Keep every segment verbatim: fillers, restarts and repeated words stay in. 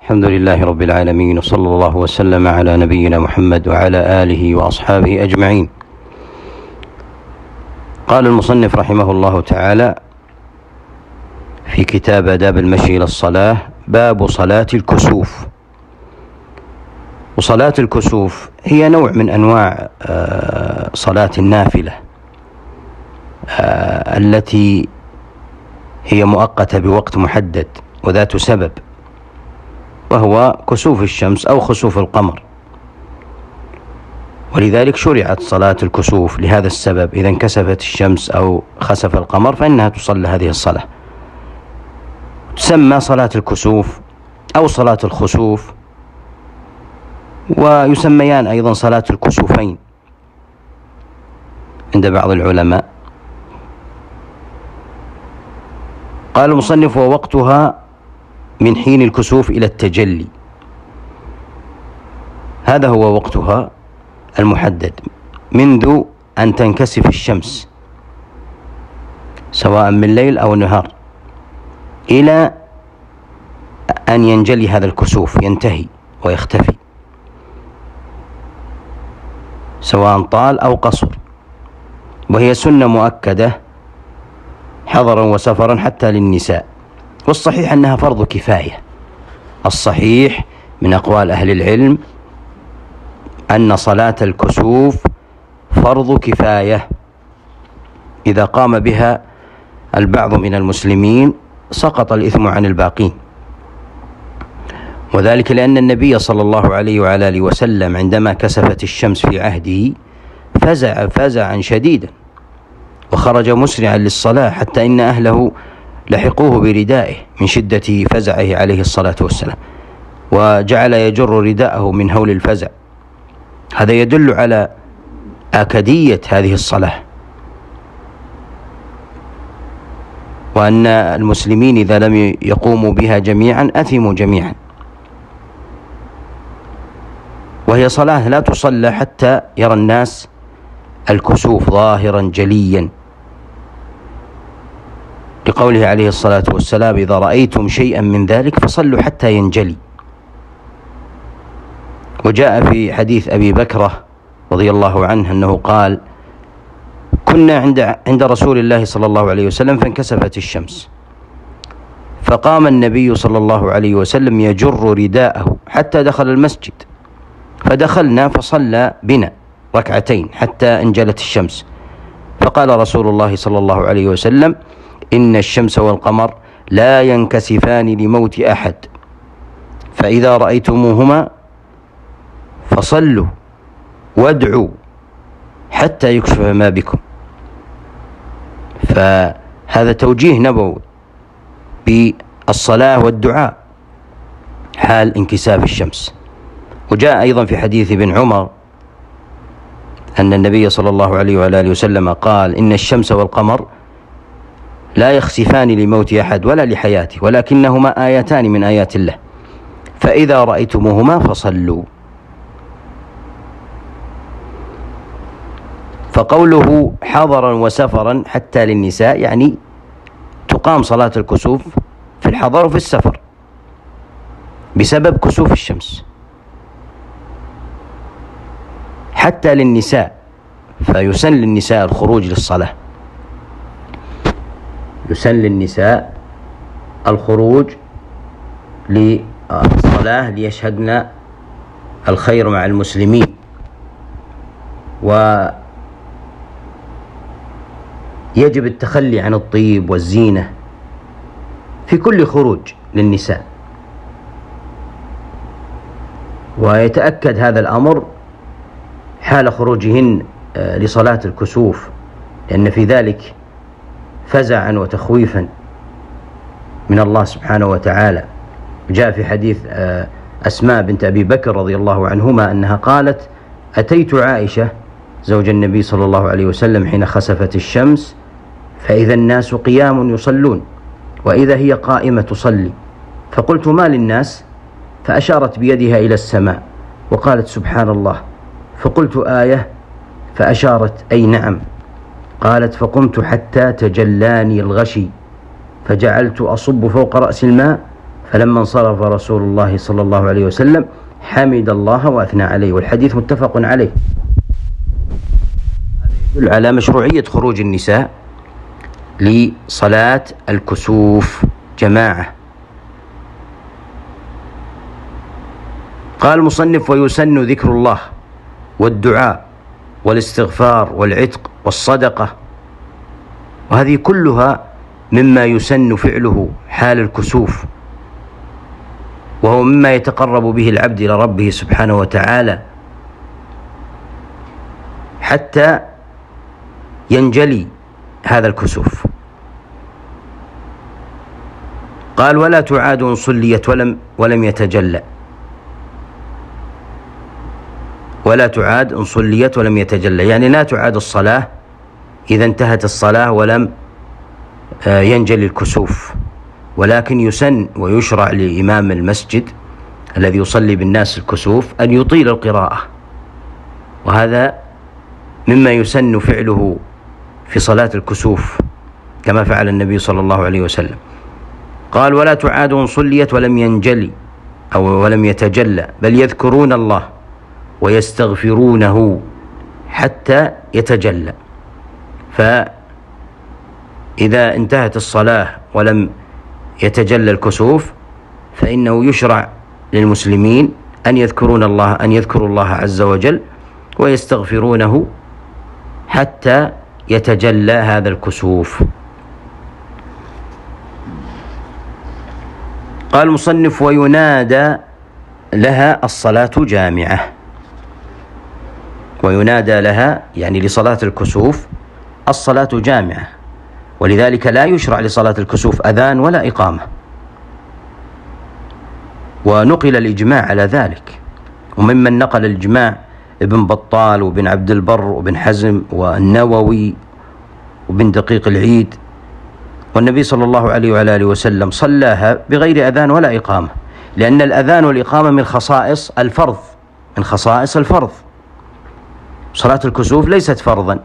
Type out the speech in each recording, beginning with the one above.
الحمد لله رب العالمين، وصلى الله وسلم على نبينا محمد وعلى آله وأصحابه أجمعين. قال المصنف رحمه الله تعالى في كتاب آداب المشي إلى الصلاة: باب صلاة الكسوف. وصلاة الكسوف هي نوع من أنواع صلاة النافلة التي هي مؤقتة بوقت محدد وذات سبب، وهو كسوف الشمس أو خسوف القمر، ولذلك شرعت صلاة الكسوف لهذا السبب. إذا انكسفت الشمس أو خسف القمر فإنها تصلى هذه الصلاة، تسمى صلاة الكسوف أو صلاة الخسوف، ويسميان أيضا صلاة الكسوفين عند بعض العلماء. قال المصنف: ووقتها من حين الكسوف إلى التجلي. هذا هو وقتها المحدد، منذ أن تنكسف الشمس سواء من الليل أو النهار إلى أن ينجلي هذا الكسوف، ينتهي ويختفي، سواء طال أو قصر. وهي سنة مؤكدة حضرا وسفرا حتى للنساء، والصحيح أنها فرض كفاية. الصحيح من أقوال أهل العلم أن صلاة الكسوف فرض كفاية، إذا قام بها البعض من المسلمين سقط الإثم عن الباقين، وذلك لأن النبي صلى الله عليه وعلى آله وسلم عندما كسفت الشمس في عهده فزع فزعا شديدا، وخرج مسرعا للصلاة حتى إن أهله لحقوه بردائه من شدة فزعه عليه الصلاة والسلام، وجعل يجر رداءه من هول الفزع. هذا يدل على آكدية هذه الصلاة، وأن المسلمين إذا لم يقوموا بها جميعا أثموا جميعا. وهي صلاة لا تصلى حتى يرى الناس الكسوف ظاهرا جليا، لقوله عليه الصلاة والسلام: إذا رأيتم شيئا من ذلك فصلوا حتى ينجلي. وجاء في حديث أبي بكرة رضي الله عنه أنه قال: كنا عند عند رسول الله صلى الله عليه وسلم فانكسفت الشمس، فقام النبي صلى الله عليه وسلم يجر رداءه حتى دخل المسجد، فدخلنا فصلى بنا ركعتين حتى انجلت الشمس، فقال رسول الله صلى الله عليه وسلم: إن الشمس والقمر لا ينكسفان لموت أحد، فإذا رأيتموهما فصلوا وادعوا حتى يكشف ما بكم. فهذا توجيه نبوي بالصلاة والدعاء حال انكساف الشمس. وجاء أيضا في حديث ابن عمر أن النبي صلى الله عليه وآله وسلم قال: إن الشمس والقمر لا يخسفان لموت أحد ولا لحياته، ولكنهما آيتان من آيات الله، فإذا رأيتموهما فصلوا. فقوله حضرا وسفرا حتى للنساء يعني تقام صلاة الكسوف في الحضر وفي السفر بسبب كسوف الشمس، حتى للنساء، فيسن للنساء الخروج للصلاة، يسن للنساء الخروج للصلاة ليشهدن الخير مع المسلمين. ويجب التخلي عن الطيب والزينة في كل خروج للنساء، ويتأكد هذا الأمر حال خروجهن لصلاة الكسوف، لأن في ذلك فزعا وتخويفا من الله سبحانه وتعالى. جاء في حديث أسماء بنت أبي بكر رضي الله عنهما أنها قالت: أتيت عائشة زوج النبي صلى الله عليه وسلم حين خسفت الشمس، فإذا الناس قيام يصلون وإذا هي قائمة تصلي، فقلت: ما للناس؟ فأشارت بيدها إلى السماء وقالت: سبحان الله. فقلت: آية؟ فأشارت: أي نعم. قالت: فقمت حتى تجلاني الغشي، فجعلت أصب فوق رأس الماء فلما انصرف رسول الله صلى الله عليه وسلم حمد الله وأثنى عليه، والحديث متفق عليه. هذا يدل على مشروعية خروج النساء لصلاة الكسوف جماعة. قال المصنف: ويسن ذكر الله والدعاء والاستغفار والعتق والصدقة، وهذه كلها مما يسن فعله حال الكسوف، وهو مما يتقرب به العبد إلى ربه سبحانه وتعالى حتى ينجلي هذا الكسوف. قال: ولا تعاد إن صليت ولم ولم يتجلى. ولا تعاد إن صليت ولم يتجلى، يعني لا تعاد الصلاة إذا انتهت الصلاة ولم ينجلي الكسوف، ولكن يسن ويشرع لإمام المسجد الذي يصلي بالناس الكسوف أن يطيل القراءة، وهذا مما يسن فعله في صلاة الكسوف كما فعل النبي صلى الله عليه وسلم. قال: ولا تعاد إن صليت ولم ينجلي أو ولم يتجلى، بل يذكرون الله ويستغفرونه حتى يتجلى. فإذا انتهت الصلاة ولم يتجلى الكسوف فإنه يشرع للمسلمين أن يذكرون الله أن يذكروا الله عز وجل ويستغفرونه حتى يتجلى هذا الكسوف. قال المصنف: وينادى لها الصلاة جامعة. وينادى لها يعني لصلاة الكسوف الصلاة جامعة، ولذلك لا يشرع لصلاة الكسوف أذان ولا إقامة، ونقل الإجماع على ذلك. وممن نقل الإجماع ابن بطال وابن عبد البر وابن حزم والنووي وابن دقيق العيد. والنبي صلى الله عليه وعلى آله وسلم صلاها بغير أذان ولا إقامة، لأن الأذان والإقامة من خصائص الفرض من خصائص الفرض صلاة الكسوف ليست فرضا.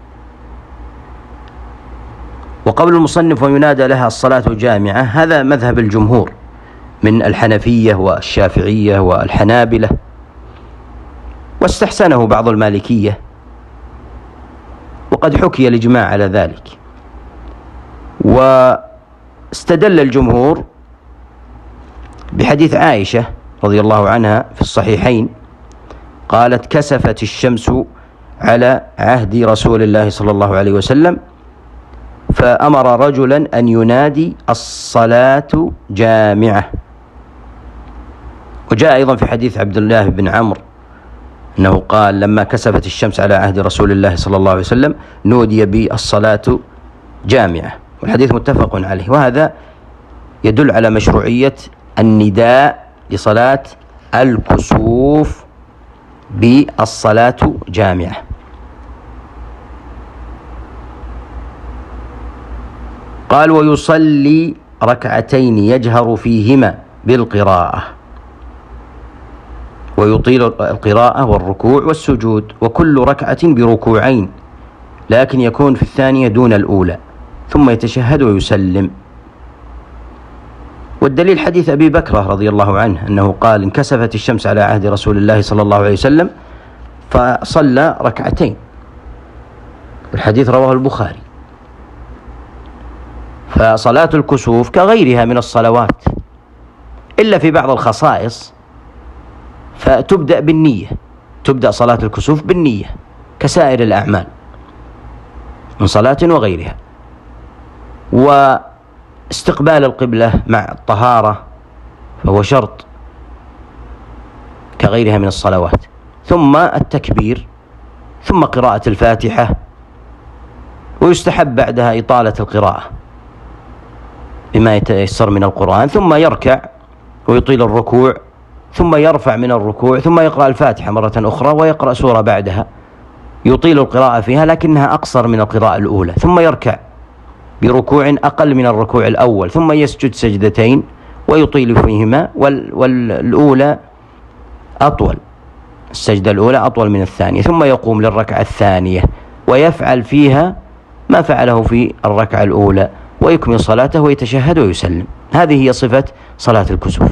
وقول المصنف: وينادى لها الصلاة جامعة، هذا مذهب الجمهور من الحنفية والشافعية والحنابلة، واستحسنه بعض المالكية، وقد حكي الإجماع على ذلك. واستدل الجمهور بحديث عائشة رضي الله عنها في الصحيحين قالت: كسفت الشمس على عهد رسول الله صلى الله عليه وسلم فأمر رجلا أن ينادي الصلاة جامعة. وجاء أيضا في حديث عبد الله بن عمرو أنه قال: لما كسفت الشمس على عهد رسول الله صلى الله عليه وسلم نودي بالصلاة جامعة، والحديث متفق عليه. وهذا يدل على مشروعية النداء لصلاة الكسوف بالصلاة جامعة. قال: ويصلي ركعتين يجهر فيهما بالقراءة، ويطيل القراءة والركوع والسجود، وكل ركعة بركوعين، لكن يكون في الثانية دون الأولى، ثم يتشهد ويسلم. والدليل حديث أبي بكرة رضي الله عنه أنه قال: انكسفت الشمس على عهد رسول الله صلى الله عليه وسلم فصلى ركعتين، الحديث رواه البخاري. فصلاة الكسوف كغيرها من الصلوات إلا في بعض الخصائص، فتبدأ بالنية، تبدأ صلاة الكسوف بالنية كسائر الأعمال من صلاة وغيرها. واستقبال القبلة مع الطهارة فهو شرط كغيرها من الصلوات، ثم التكبير، ثم قراءة الفاتحة، ويستحب بعدها إطالة القراءة بما يتيسر من القرآن، ثم يركع ويطيل الركوع، ثم يرفع من الركوع، ثم يقرأ الفاتحة مرة أخرى ويقرأ سورة بعدها يطيل القراءة فيها لكنها أقصر من القراءة الأولى، ثم يركع بركوع أقل من الركوع الأول، ثم يسجد سجدتين ويطيل فيهما، والأولى أطول، السجدة الأولى أطول من الثانية، ثم يقوم للركعة الثانية ويفعل فيها ما فعله في الركعة الأولى، ويكمل صلاته ويتشهد ويسلم. هذه هي صفة صلاة الكسوف.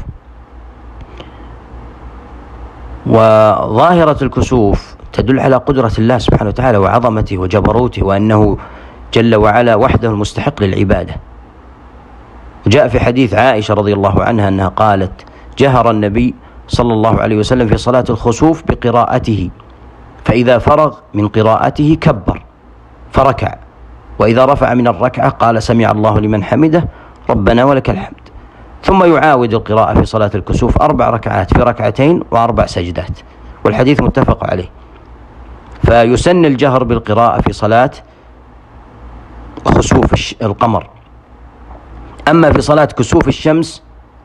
وظاهرة الكسوف تدل على قدرة الله سبحانه وتعالى وعظمته وجبروته، وأنه جل وعلا وحده المستحق للعبادة. جاء في حديث عائشة رضي الله عنها أنها قالت: جهر النبي صلى الله عليه وسلم في صلاة الخسوف بقراءته، فإذا فرغ من قراءته كبر فركع، وإذا رفع من الركعة قال: سمع الله لمن حمده ربنا ولك الحمد. ثم يعاود القراءة في صلاة الكسوف أربع ركعات في ركعتين وأربع سجدات، والحديث متفق عليه. فيسن الجهر بالقراءة في صلاة خسوف القمر. أما في صلاة كسوف الشمس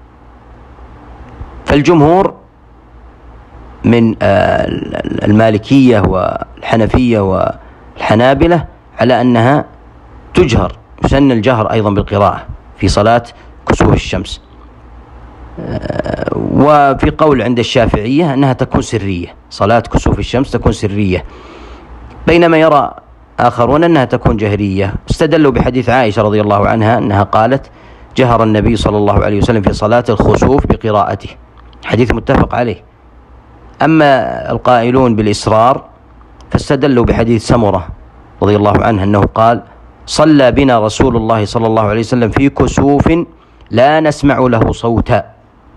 فالجمهور من المالكية والحنفية والحنابلة على أنها تجهر، يسن الجهر أيضا بالقراءة في صلاة كسوف الشمس. وفي قول عند الشافعية أنها تكون سرية، صلاة كسوف الشمس تكون سرية، بينما يرى آخرون أنها تكون جهرية. استدلوا بحديث عائشة رضي الله عنها أنها قالت: جهر النبي صلى الله عليه وسلم في صلاة الخسوف بقراءته، حديث متفق عليه. أما القائلون بالإسرار فاستدلوا بحديث سمرة رضي الله عنه أنه قال: صلى بنا رسول الله صلى الله عليه وسلم في كسوف لا نسمع له صوتا،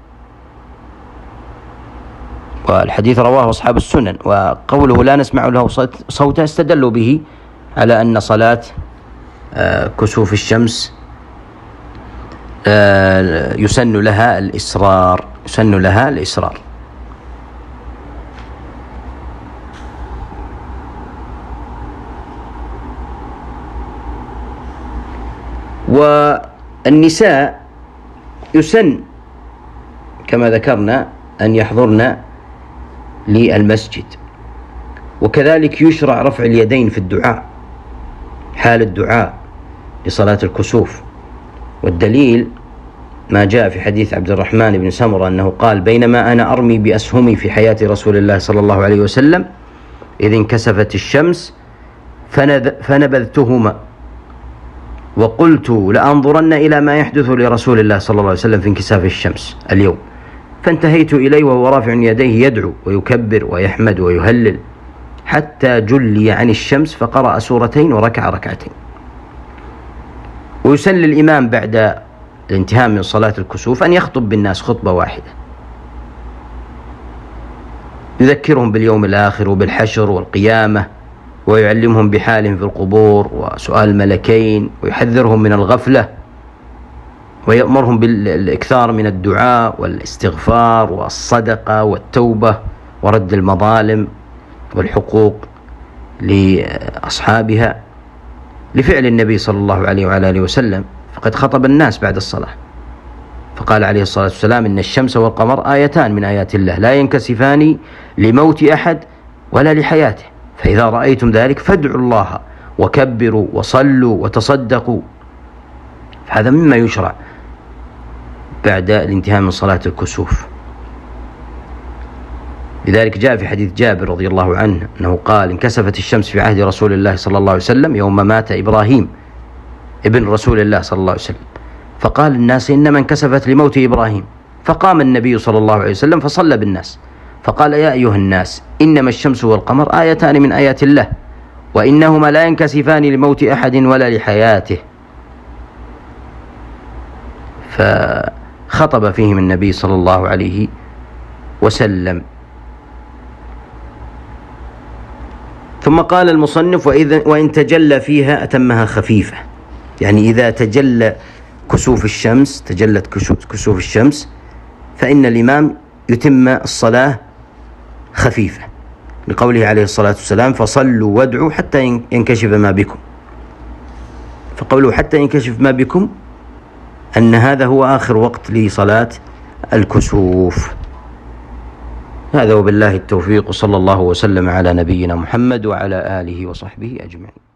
والحديث رواه أصحاب السنن. وقوله لا نسمع له صوتا استدلوا به على أن صلاة كسوف الشمس يسن لها الإسرار، يسن لها الإسرار. والنساء يسن كما ذكرنا أن يحضرن للمسجد، وكذلك يشرع رفع اليدين في الدعاء حال الدعاء لصلاة الكسوف. والدليل ما جاء في حديث عبد الرحمن بن سمرة أنه قال: بينما أنا أرمي بأسهمي في حياة رسول الله صلى الله عليه وسلم إذ انكسفت الشمس فنبذتهما وقلت لأنظرن إلى ما يحدث لرسول الله صلى الله عليه وسلم في انكساف الشمس اليوم، فانتهيت إليه وهو رافع يديه يدعو ويكبر ويحمد ويهلل حتى جلي عن الشمس فقرأ سورتين وركع ركعتين. ويسن للإمام بعد الانتهاء من صلاة الكسوف أن يخطب بالناس خطبة واحدة يذكرهم باليوم الآخر وبالحشر والقيامة، ويعلمهم بحالهم في القبور وسؤال الملكين، ويحذرهم من الغفلة، ويأمرهم بالإكثار من الدعاء والاستغفار والصدقة والتوبة ورد المظالم والحقوق لأصحابها، لفعل النبي صلى الله عليه وعلى آله وسلم. فقد خطب الناس بعد الصلاة فقال عليه الصلاة والسلام: إن الشمس والقمر آيتان من آيات الله لا ينكسفان لموت أحد ولا لحياته، فإذا رأيتم ذلك فادعوا الله وكبروا وصلوا وتصدقوا. هذا مما يشرع بعد الانتهاء من صلاة الكسوف. لذلك جاء في حديث جابر رضي الله عنه أنه قال: انكسفت الشمس في عهد رسول الله صلى الله عليه وسلم يوم مات إبراهيم ابن رسول الله صلى الله عليه وسلم، فقال الناس: إنما انكسفت لموت إبراهيم. فقام النبي صلى الله عليه وسلم فصلى بالناس فقال: يا أيها الناس، إنما الشمس والقمر آيتان من آيات الله وإنهما لا ينكسفان لموت أحد ولا لحياته. فخطب فيهم النبي صلى الله عليه وسلم. ثم قال المصنف: وإذا وإن تجلى فيها أتمها خفيفة، يعني إذا تجلى كسوف الشمس تجلت كسوف الشمس فإن الإمام يتم الصلاة خفيفة، لقوله عليه الصلاة والسلام: فصلوا وادعوا حتى ينكشف ما بكم. فقوله حتى ينكشف ما بكم أن هذا هو آخر وقت لصلاة الكسوف. هذا وبالله التوفيق، صلى الله وسلم على نبينا محمد وعلى آله وصحبه أجمعين.